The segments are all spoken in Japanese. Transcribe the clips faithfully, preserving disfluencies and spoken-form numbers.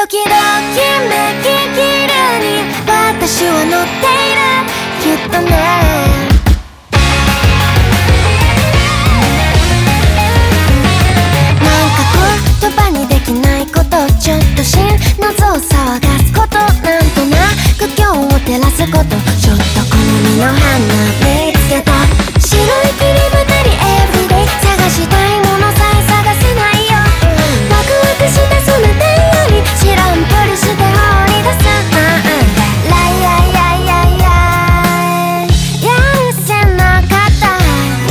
時々めききるに私は乗っているきっとね。言葉にできないこと、ちょっと心謎を騒がすこと、なんとなく今日を照らすこと、ちょっと好みの花見つけた。白い切り花に everyday 探したいものさえ探せないよ。ワクワクしてその手より知らんぷりして放り出すなんてライアイアイアイアイやるせなかった。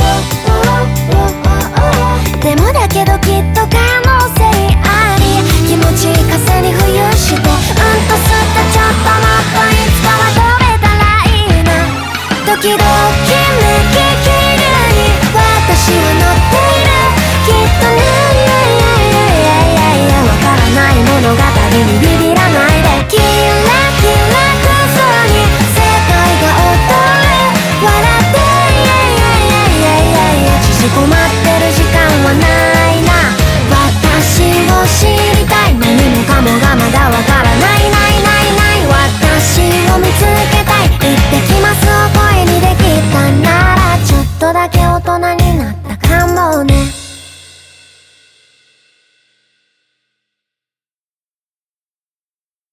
でもだけどきっと可能性あり、気持ちいい風に浮遊して、うんと吸ってちょっともっといつかは飛べたらいいな。時々